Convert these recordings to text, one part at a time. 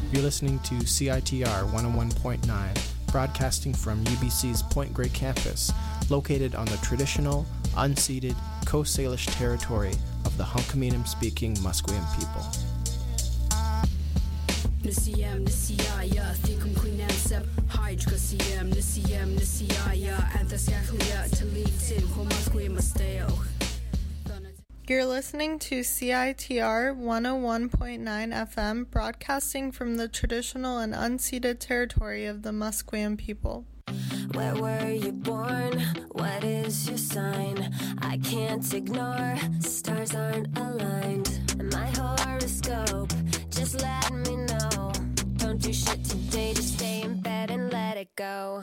You're listening to CITR 101.9, broadcasting from UBC's Point Grey campus, located on the traditional, unceded Coast Salish territory of the Hunkaminam-speaking Musqueam people. You're listening to CITR 101.9 FM, broadcasting from the traditional and unceded territory of the Musqueam people. Where were you born? What is your sign? I can't ignore, stars aren't aligned. My horoscope, just let me know. Don't do shit today, just stay in bed and let it go.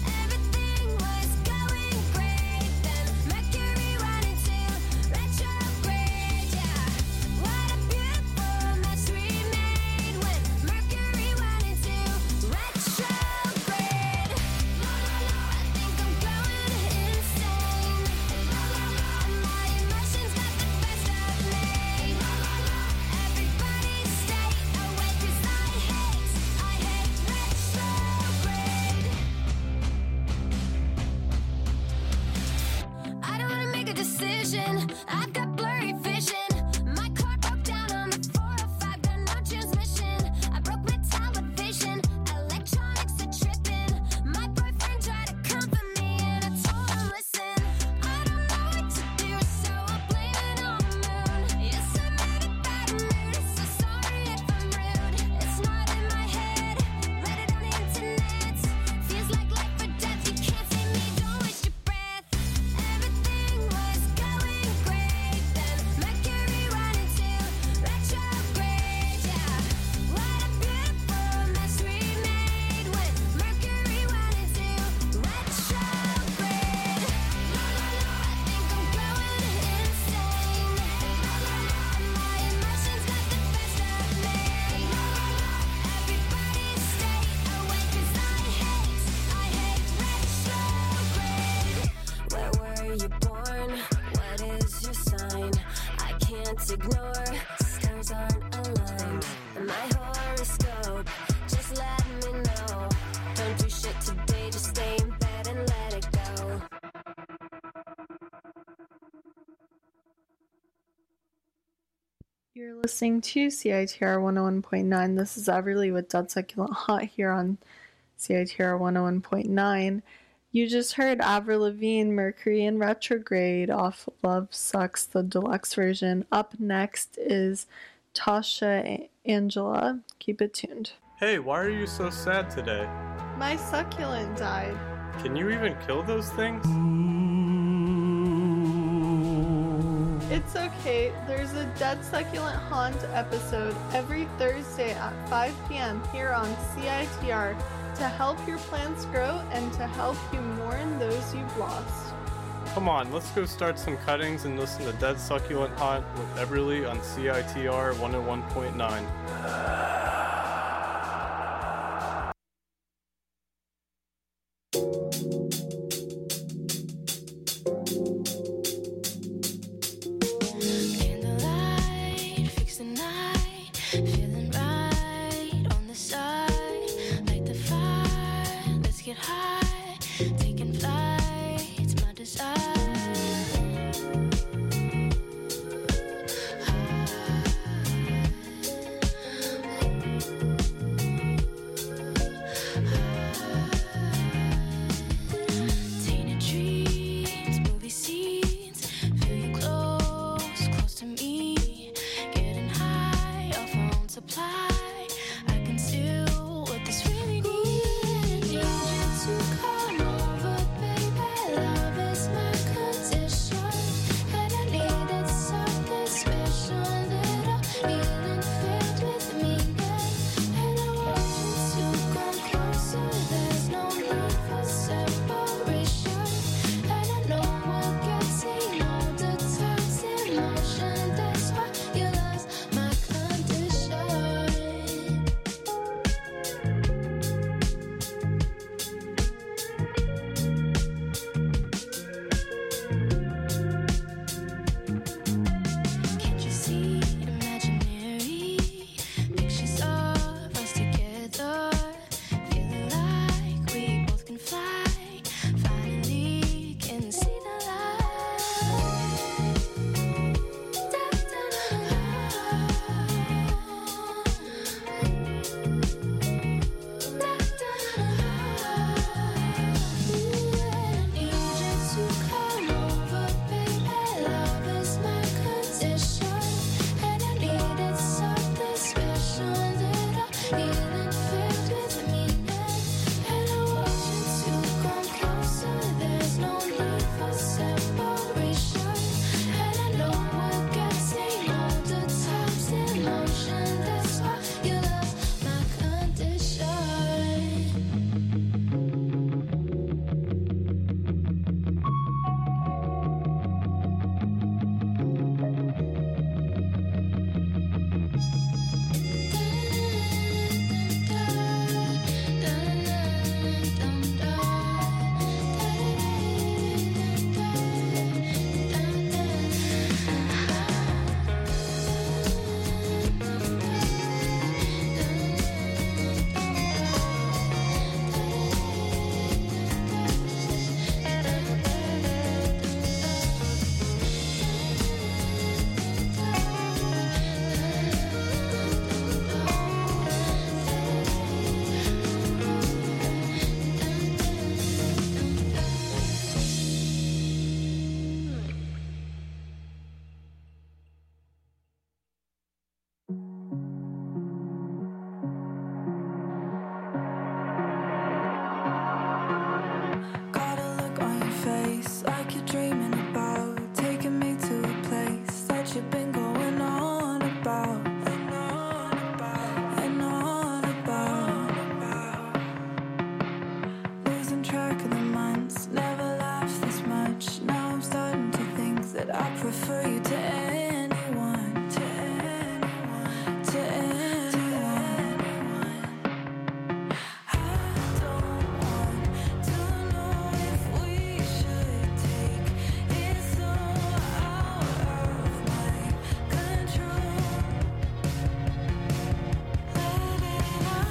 I've got blurry vision. My car broke down on the 405, got no transmission. I broke my television, electronics are tripping. My boyfriend tried to comfort me and I told him, listen, I don't know what to do, so I'll blame it on the moon. Yes, I'm in a bad mood, so sorry if I'm rude. It's not in my head, read it on the internet. Feels like life or death, you can't save me, don't waste your breath. Everything was going great, then Mercury went into retrograde, yeah. What a beautiful mess we made when Mercury went into retrograde. I think I'm going insane. My emotions got the best of me. Everybody stay awake 'cause I hate retrograde. Where were you born? What is your sign? I can't ignore, stars aren't aligned. My horoscope, just let me know. Don't do shit today, just stay in bed and let it go. You're listening to CITR 101.9. This is Everly with Dead Succulent Hot here on CITR 101.9. You just heard Avril Lavigne, Mercury in Retrograde off Love Sucks, the deluxe version. Up next is Tasha Angela. Keep it tuned. Hey, why are you so sad today? My succulent died. Can you even kill those things? It's okay. There's a Dead Succulent Haunt episode every Thursday at 5 p.m. here on CITR to help your plants grow and to help you mourn those you've lost. Come on, let's go start some cuttings and listen to Dead Succulent Hunt with Everly on CITR 101.9. Candlelight, fix the night, feeling right on the side. Light the fire, let's get high. Taking flight, it's my desire. Tainted dreams, movie scenes. Feel you close to me. Getting high off our own supply. dreaming about, taking me to a place that you've been going on about. And on about. Losing track of the months, never laughed this much. Now I'm starting to think that I prefer you to anyone. To anyone. To anyone. I don't want to know if we should take it so out of my control. Let it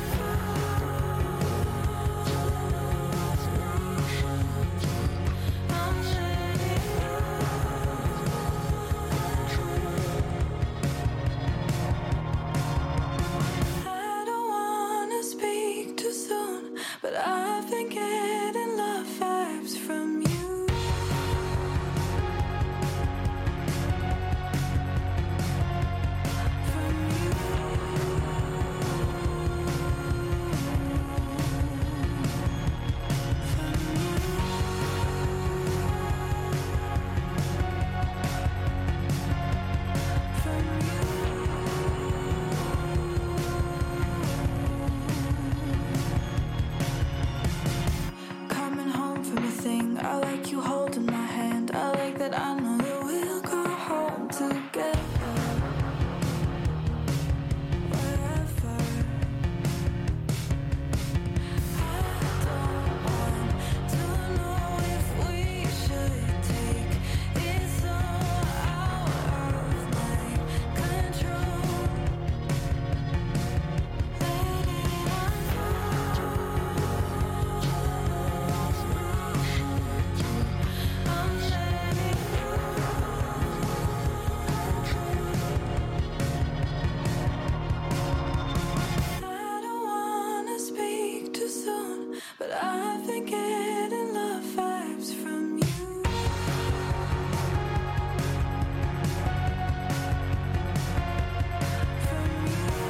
I'm letting I don't wanna speak too soon, but I've been getting love vibes from you. From you. Coming home from a thing, I like you holding my hand. I like that I know that we'll go home together. Wherever. I don't want to know if we should take it so out of my control. Let it I'm letting I don't wanna speak too soon, but I've been getting love vibes from you. From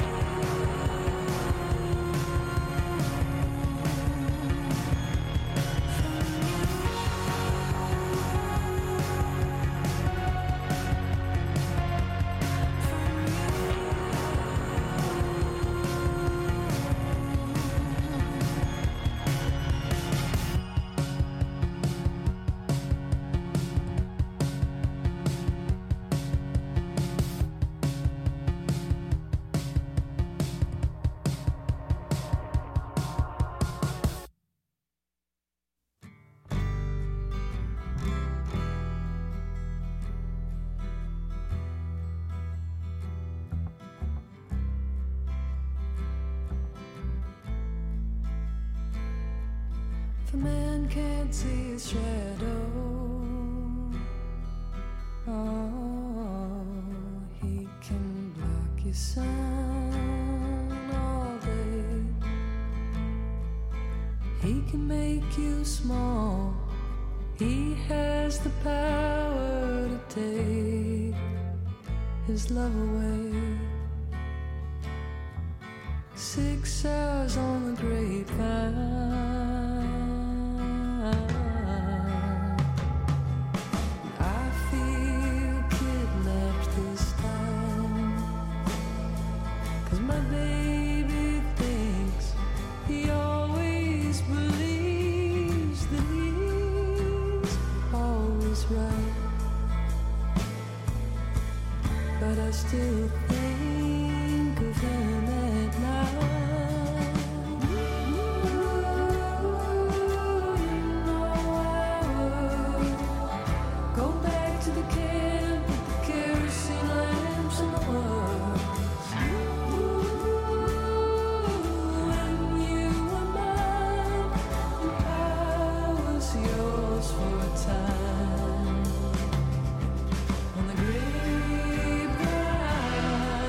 If a man can't see his shadow, oh, he can block your sun all day. He can make you small. He has the power to take his love away. 6 hours on the grapevine. I feel kidnapped this time, 'cause my baby thinks he always believes that he's always right. But I still think of him at night. Go back to the camp with the kerosene lamps and the words. When you were mine and I was yours for a time. On the grapevine.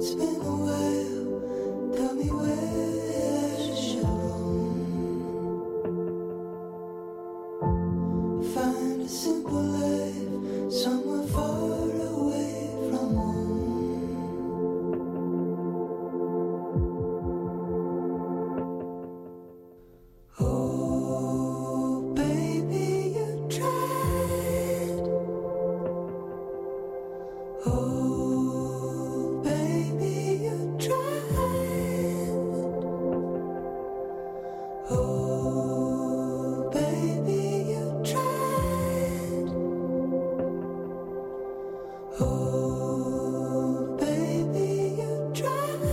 it's been a while. Tell me where I should roam. Find a simple life somewhere far away from home. Oh, baby, you tried. Oh, baby, you tried. Oh, baby, you tried. Oh, baby, you tried.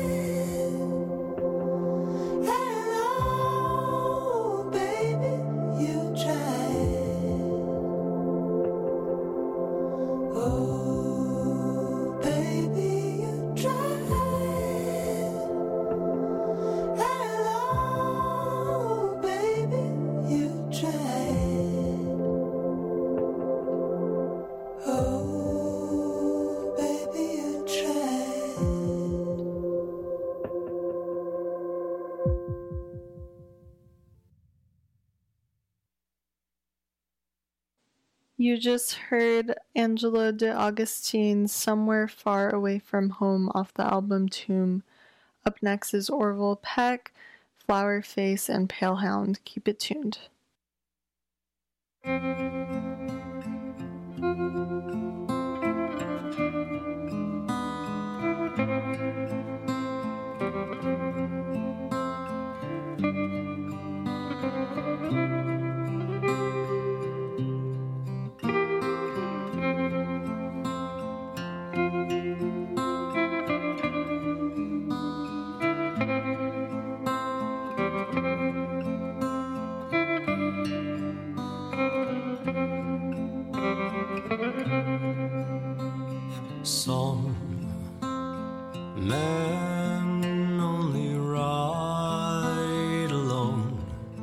Hello, baby, you tried. Oh, baby, you tried. Hello, baby, you tried. Oh, baby, you tried. You just heard Angelo De Augustine's Somewhere Far Away from Home off the album Tomb. Up next is Orville Peck, Flower Face, and Palehound. Keep it tuned. Some men only ride alone.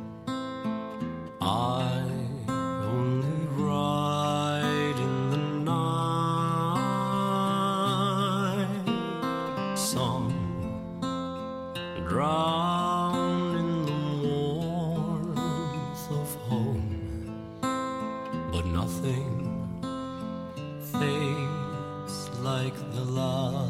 I only ride in the night. Some drown in the warmth of home, but nothing fades like the light.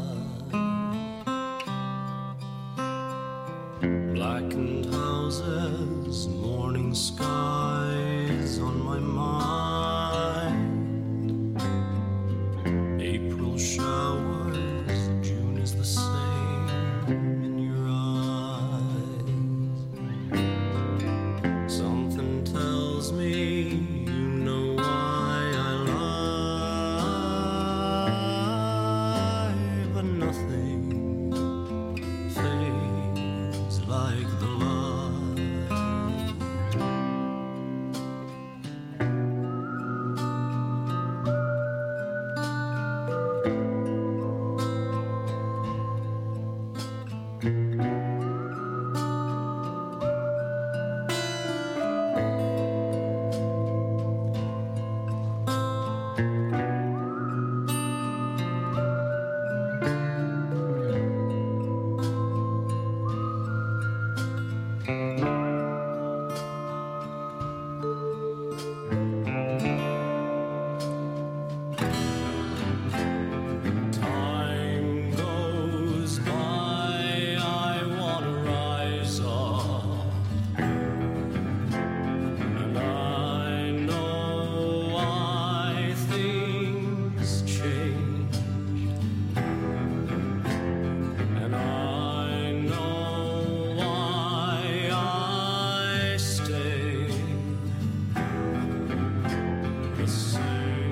Blackened houses, morning skies on my mind. April showers, June is the same in your eyes. Something tells me you know why I lie, but nothing fades like the light. Time goes by, I wanna rise up, and I know why things change, and I know why I stay the same.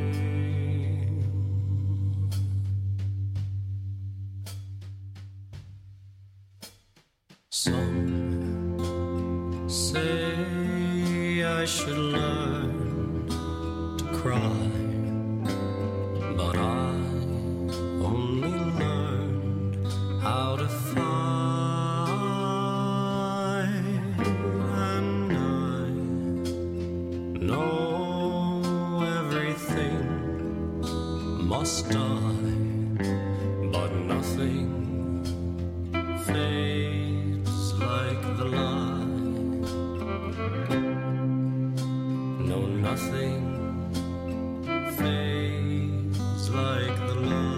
Some say I should learn to cry, but I only learned how to fight, and I know everything must die, but nothing nothing fades like the light. No, nothing fades like the light.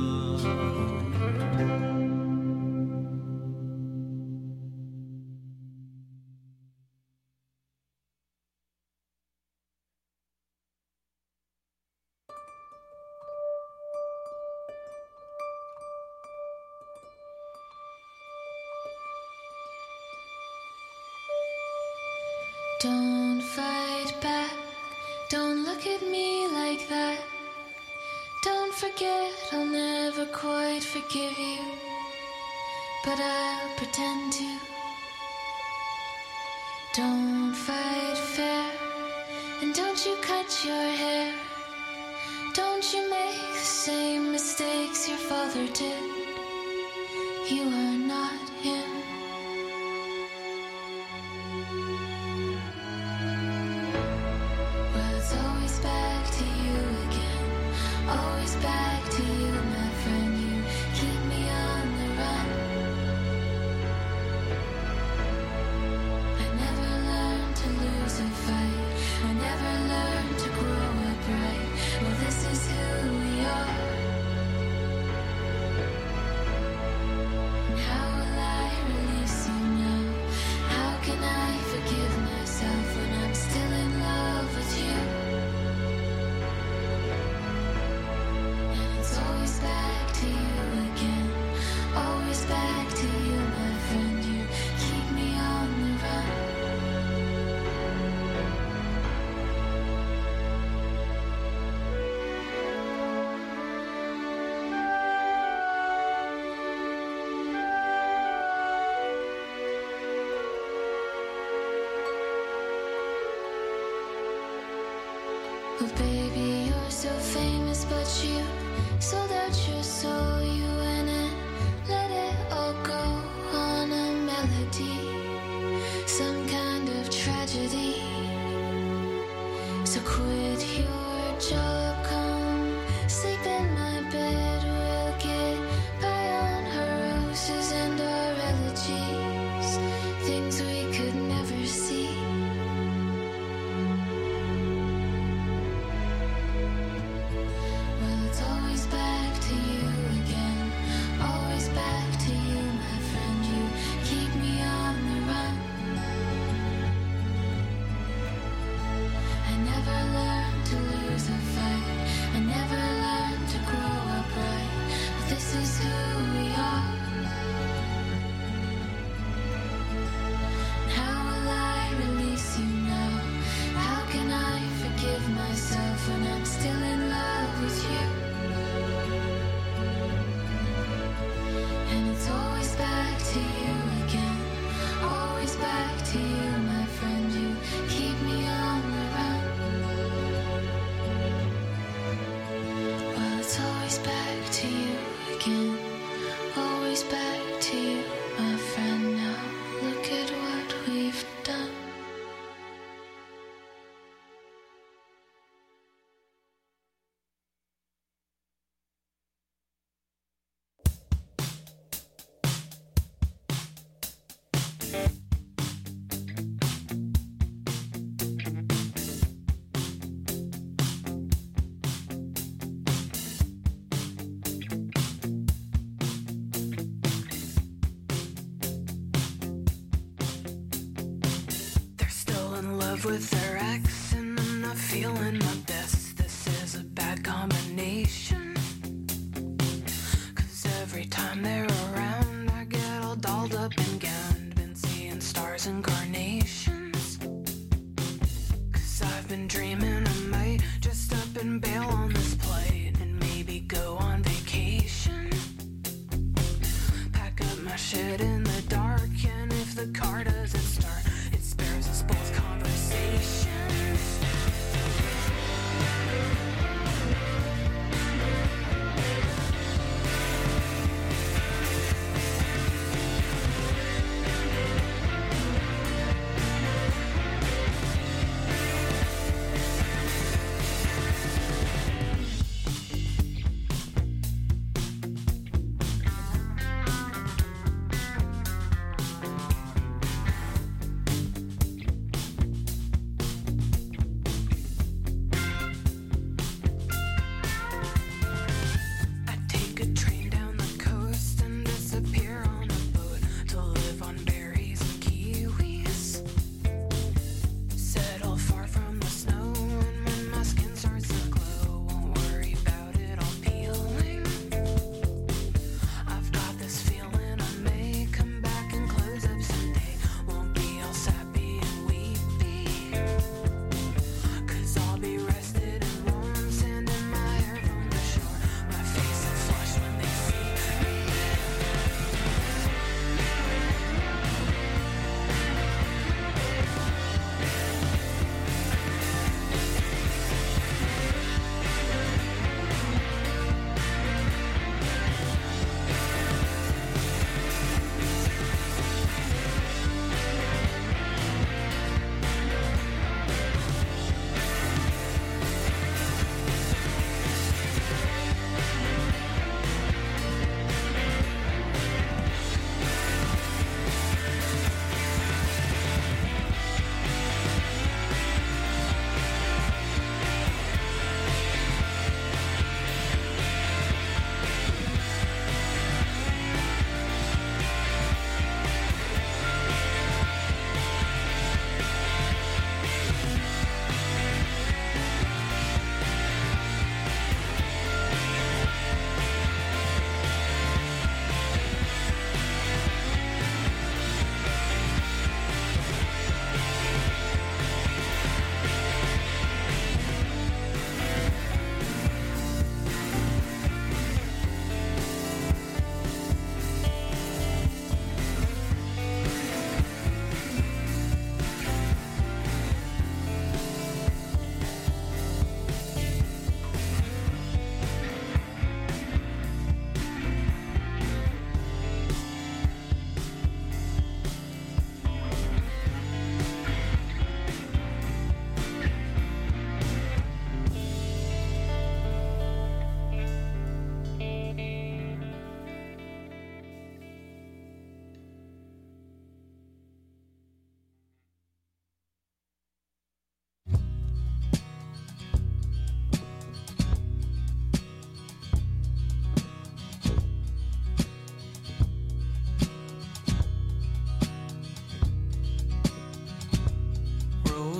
Don't fight back, don't look at me like that. Don't forget, I'll never quite forgive you, but I'll pretend to. Don't fight fair, and don't you cut your hair. Don't you make the same mistakes your father did. You are not him. Well, it's always back to you again. Always back to you, my friend. You keep me on the run. I never learned to lose a fight. I never learned to grow up right. Well, this is who we are. And how will I release you now? How can I forgive myself when I'm still in love with you? And it's always back to you again. Always back to you, my friend. You keep me on the run. Oh baby, you're so famous, but you sold out your soul. You went and let it all go on a melody, some kind of tragedy. So quit your job, come sleep in my bed. We'll get by on our roses and our elegies, things we could never see. Well, it's always back to you again. Always back to you, my friend. You keep me on the run. I never learned to lose a fight. I never learned to grow up right. But this is who we are. And how will I release you now? How can I forgive myself when I'm still in love with you? And it's always back to you again. Always back to you, my friend. You keep me on the run. Well, it's always back to you again. Always back to you, my friend. Now look at what we've done. They're still in love with their ex, and I'm not feeling my best. This is a bad combination. 'Cause every time they're around, I get all dolled up and gowned. Been seeing stars and carnations. 'Cause I've been dreaming I might just up and bail on this plane and maybe go on vacation. Pack up my shit in the dark, and if the car doesn't start, it spares us both conversations.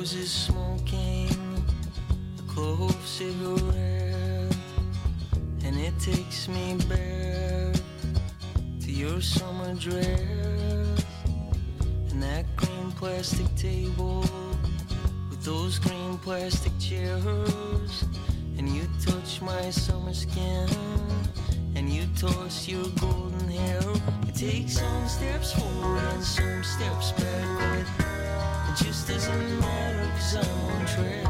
is smoking a clove cigarette, and it takes me back to your summer dress and that green plastic table with those green plastic chairs. And you touch my summer skin, and you toss your golden hair. You take some steps forward and some steps backward. It just doesn't matter, 'cause I'm on track.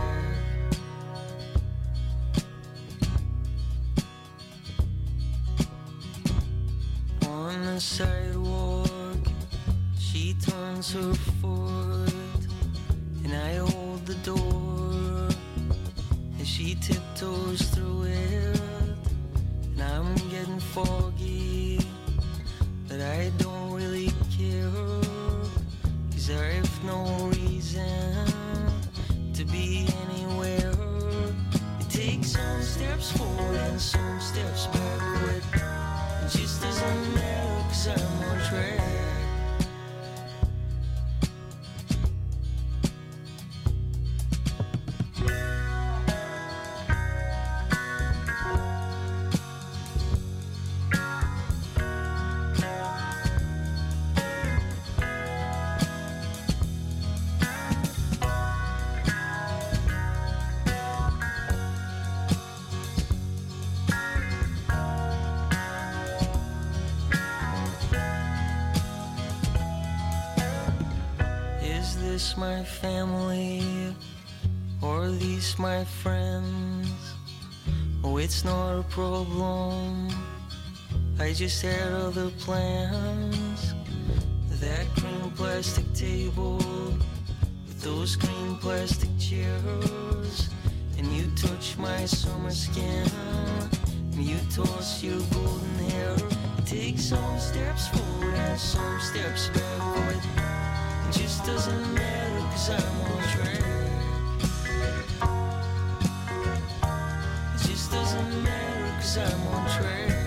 On the sidewalk, she turns her foot, and I hold the door as she tiptoes through it. And I'm getting foggy, but I don't really care, 'cause I have no reason to be anywhere. It takes some steps forward and some steps backward. It just doesn't matter, 'cause I'm on track. Is this my family, or are these my friends? Oh, it's not a problem, I just had other plans. That green plastic table with those green plastic chairs, and you touch my summer skin, and you toss your golden hair. Take some steps forward and some steps backward. It just doesn't matter, 'cause I'm on track. It just doesn't matter, 'cause I'm on track.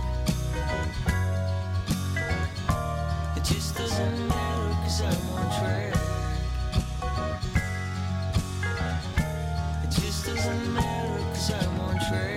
It just doesn't matter, 'cause I'm on track. It just doesn't matter, 'cause I'm on track.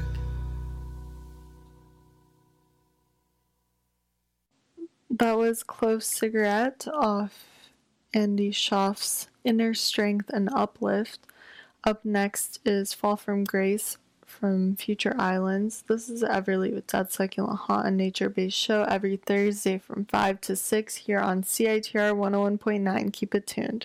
That was Close Cigarette off Andy Schaaf's Inner Strength and Uplift. Up next is Fall from Grace from Future Islands. This is Everly with Dead Succulent Hot, a nature-based show every Thursday from 5 to 6 here on CITR 101.9. Keep it tuned.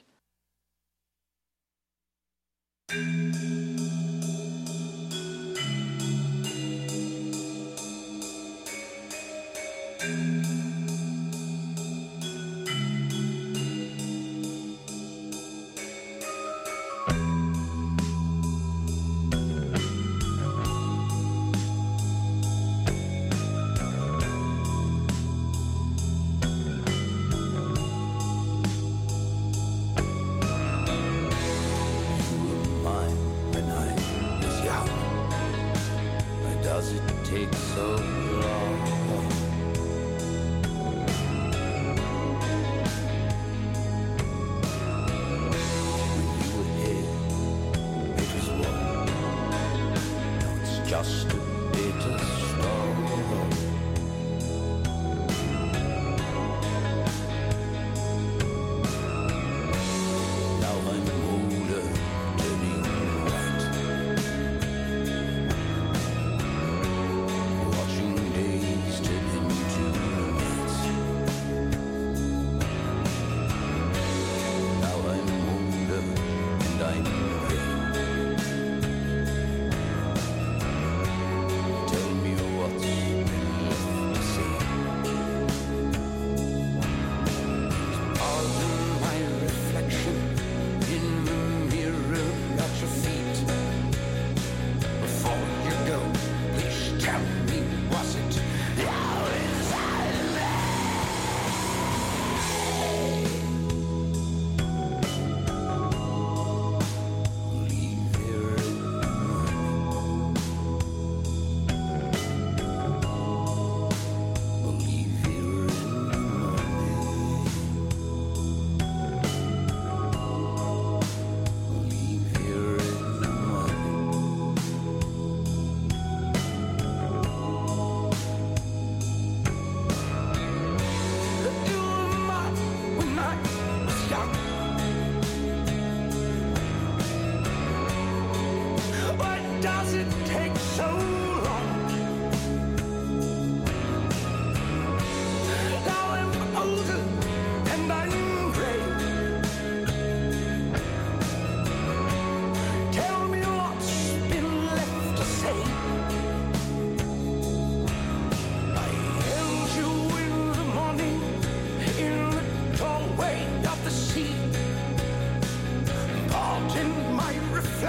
Does it take so long?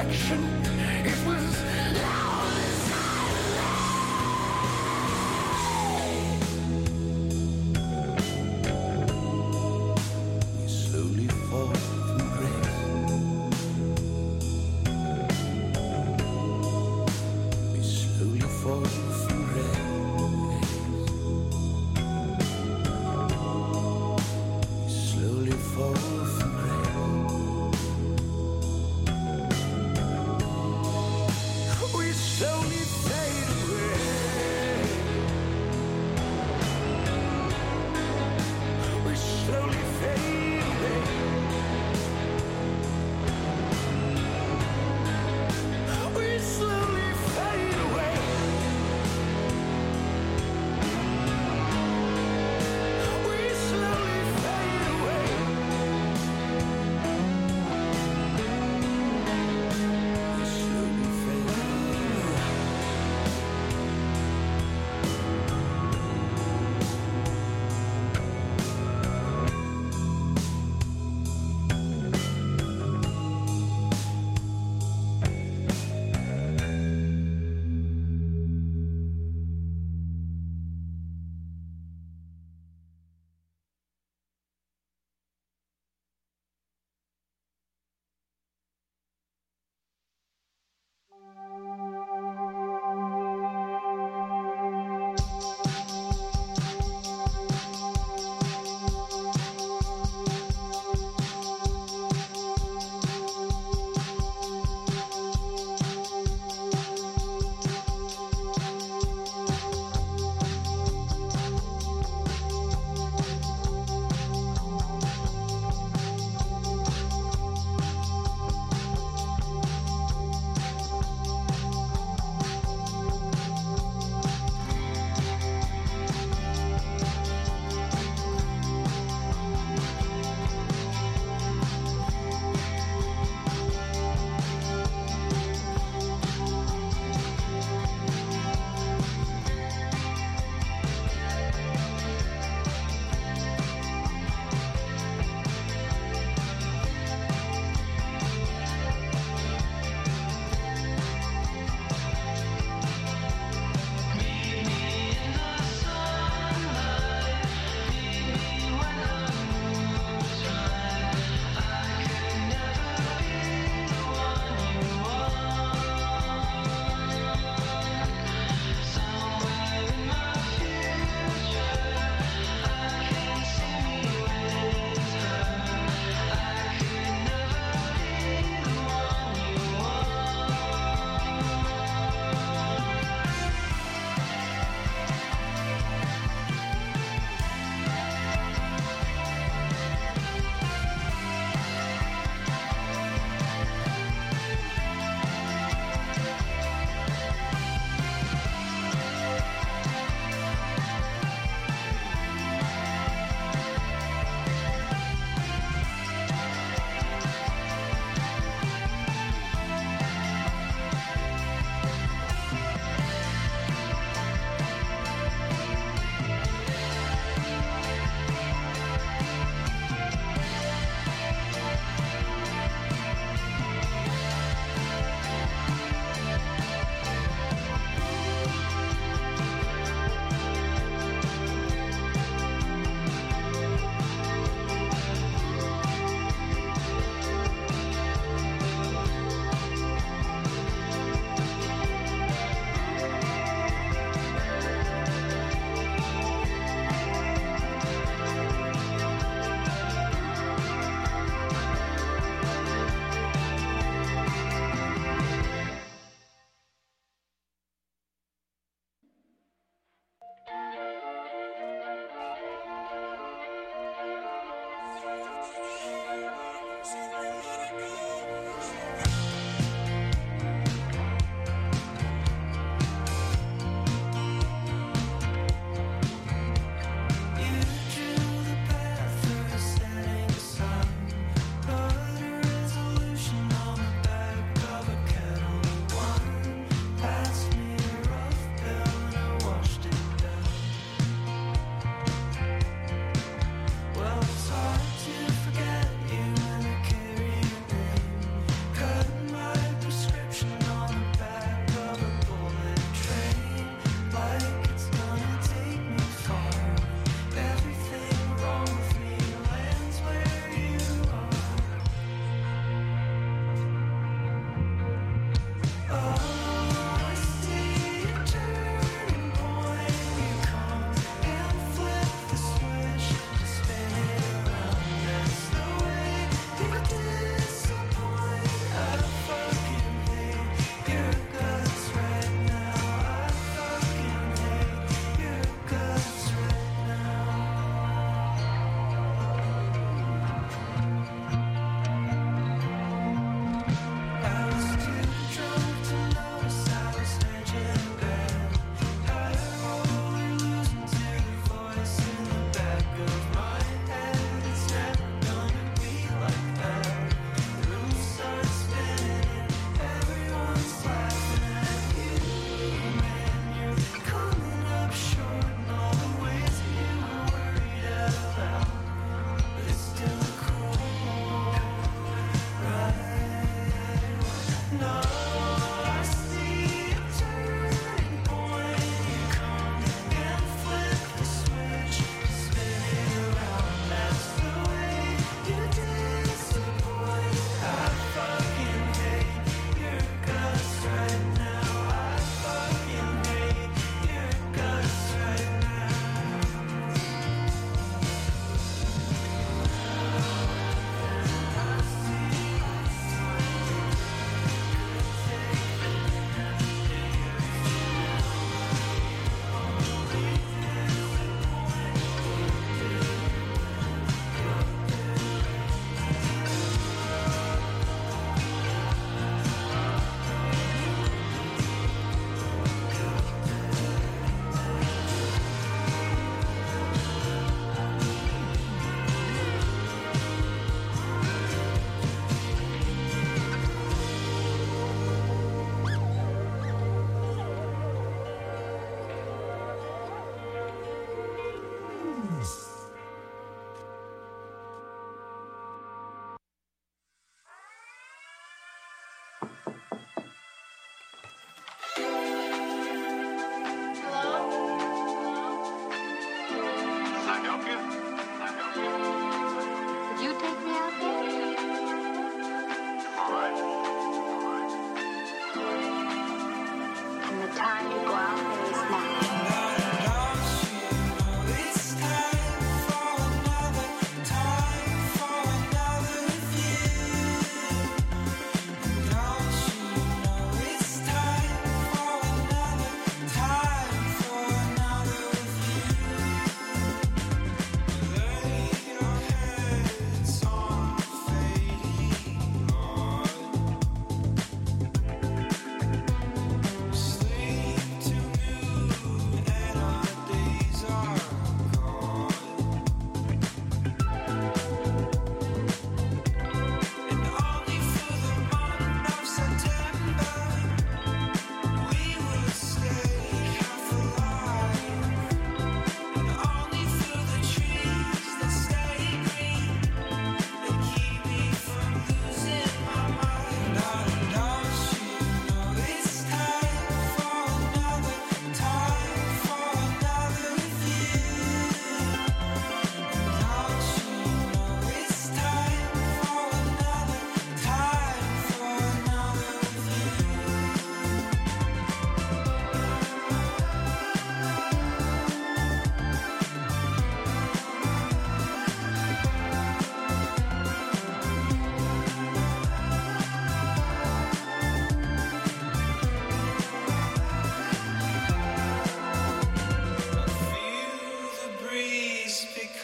direction. It was loud we slowly fall from grace. We slowly fall from grace. We slowly fall from grace.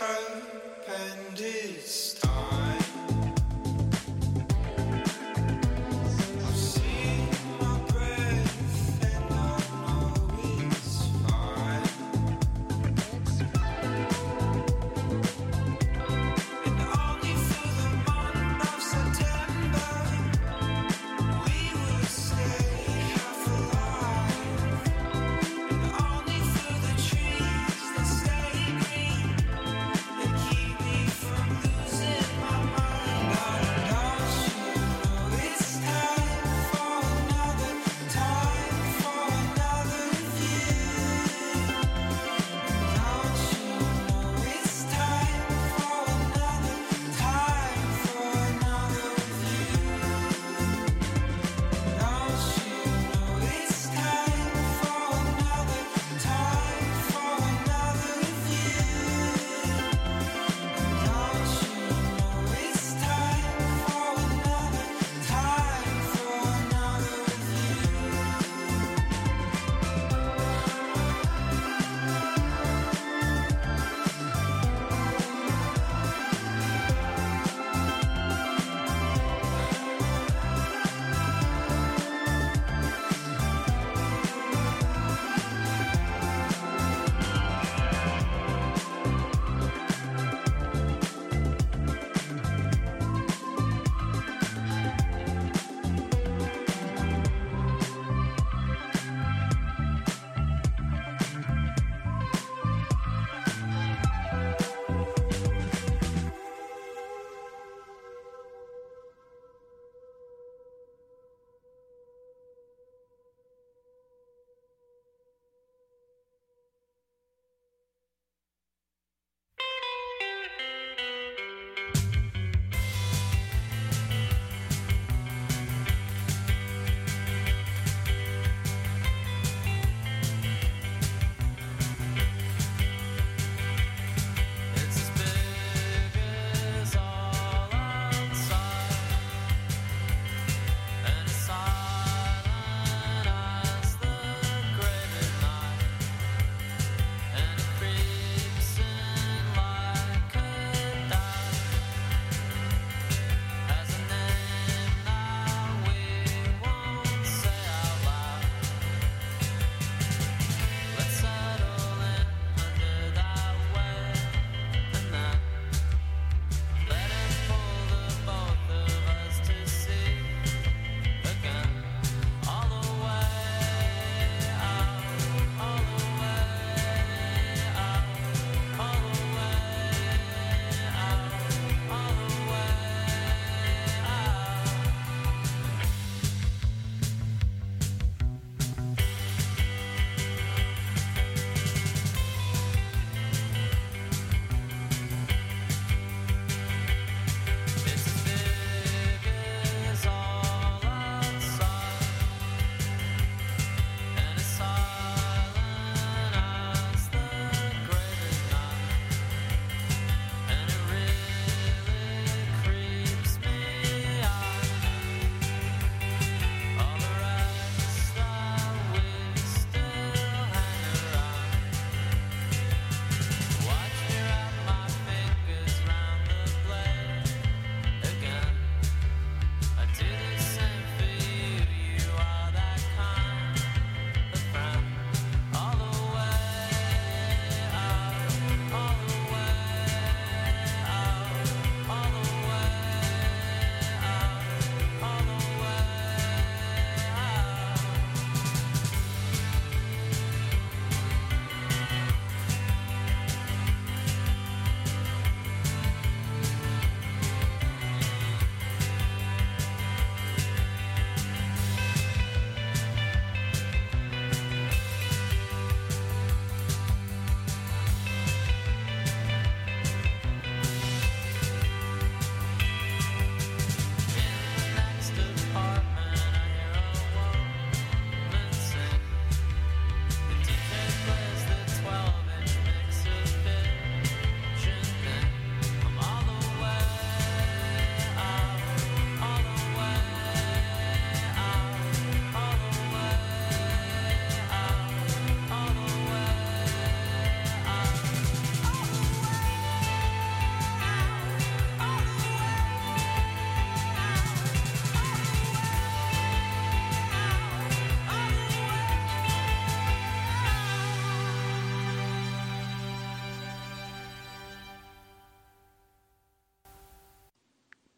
hope and it's time. I've seen my breath and I know it's fine. And only through the month of September we would stay half alive. And only through the trees that stay green that keep me from losing my mind.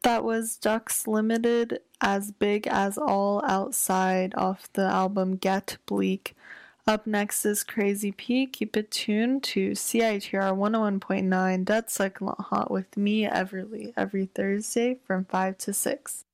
That was Ducks Limited, As Big as All Outside, off the album Get Bleak. Up next is Crazy P. Keep it tuned to CITR 101.9 Dead Succulent Hot with me, Everly, every Thursday from 5 to 6.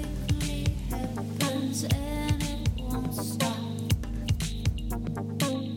And it won't stop.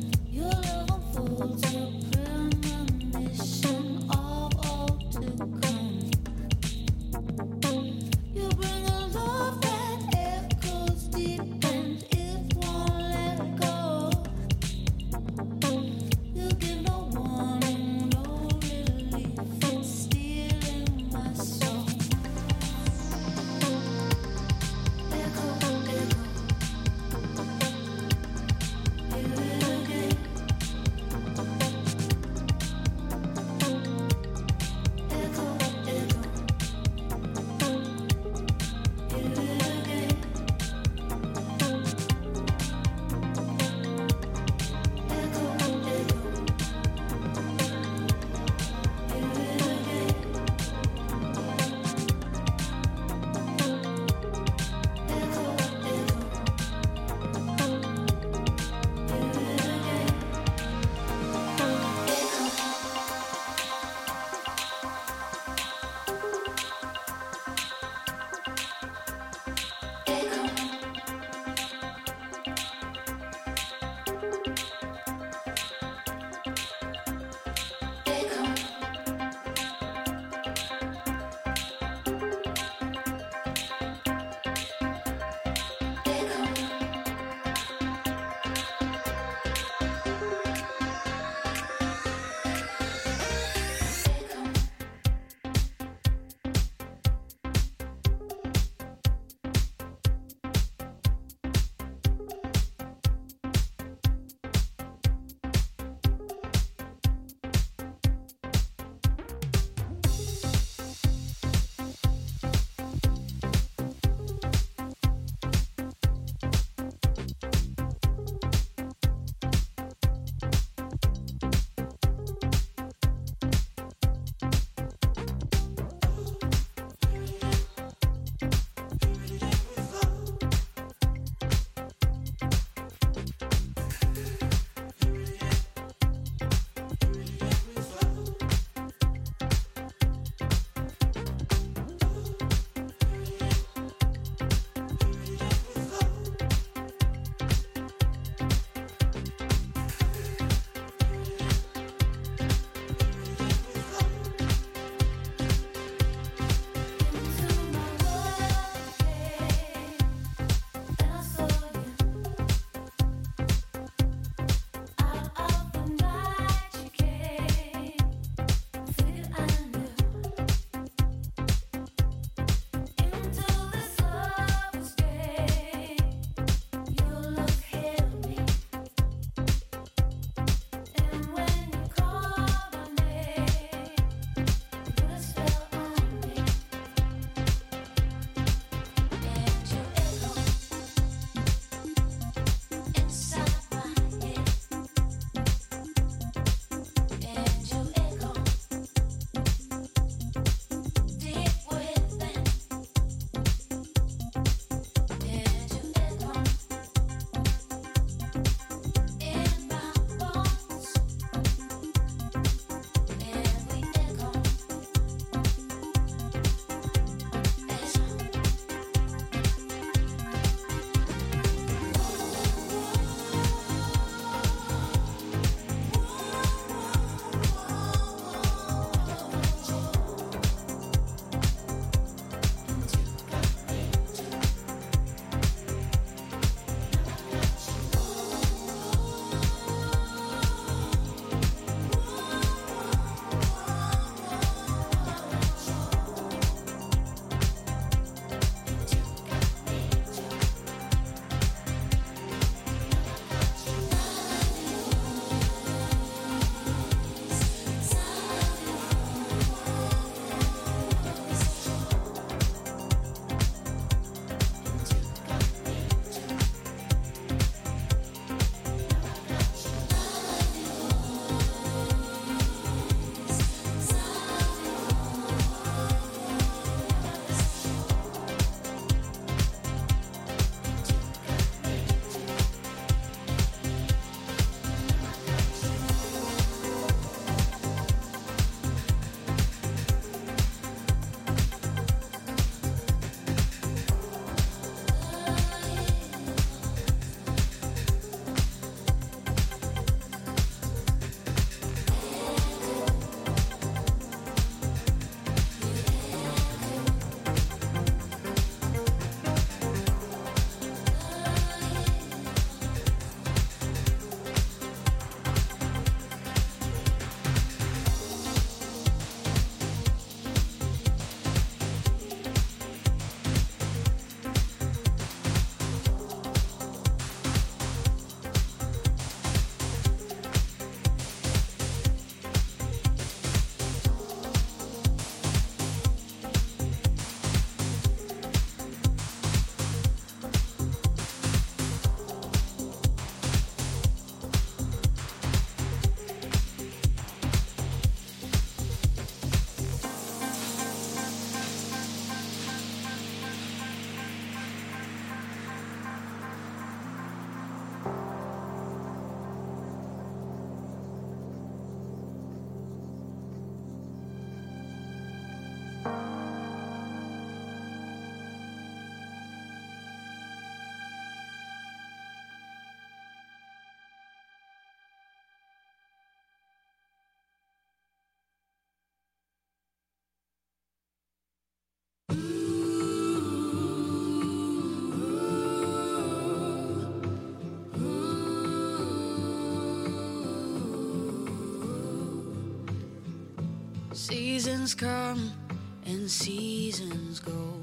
Seasons come and seasons go.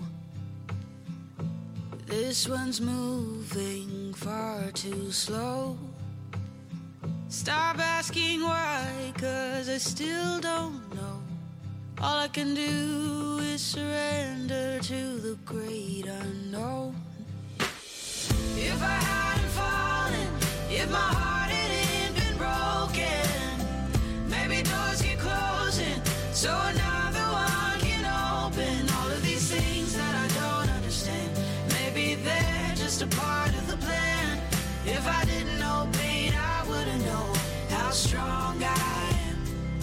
This one's moving far too slow. Stop asking why, 'cause I still don't know. All I can do is surrender to the great unknown. If I hadn't fallen, if my heart hadn't been broken, maybe doors keep closing, so another one can open. All of these things that I don't understand, maybe they're just a part of the plan. If I didn't know pain, I wouldn't know how strong I am.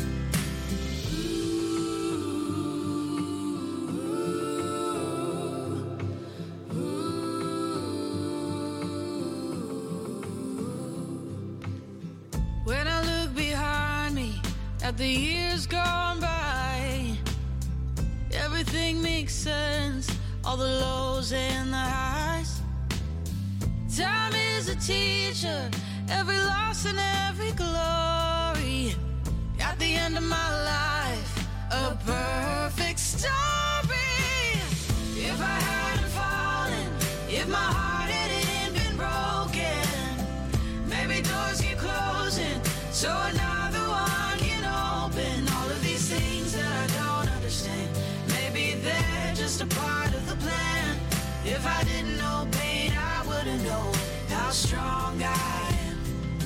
When I look behind me at the years gone by, everything makes sense, all the lows and the highs. Time is a teacher, every loss and every glory. At the end of my life, a perfect story. If I hadn't fallen, if my heart hadn't been broken, maybe doors keep closing, so another one can open. All of these things that I don't understand, maybe they're just a part of the plan. If I didn't know pain, I wouldn't know how strong I am.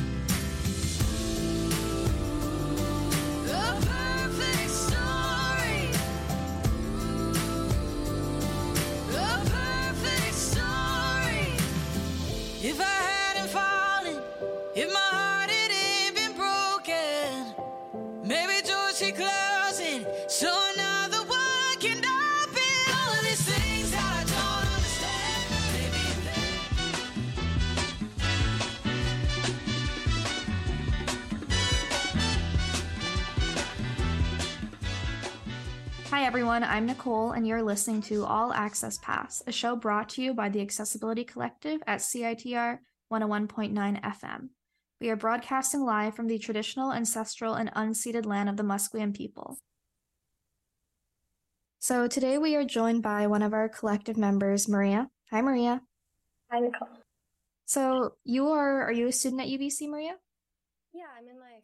A perfect story. A perfect story. If I hadn't fallen, if my heart hadn't been broken, maybe doors keep closing, so another one can open. All of these things that I don't understand, maybe Hi everyone, I'm Nicole, and you're listening to All Access Pass, a show brought to you by the Accessibility Collective at CITR 101.9 FM. We are broadcasting live from the traditional, ancestral, and unceded land of the Musqueam people. So today we are joined by one of our collective members, Maria. Hi, Maria. Hi, Nicole. So are you a student at UBC, Maria? Yeah, I'm in my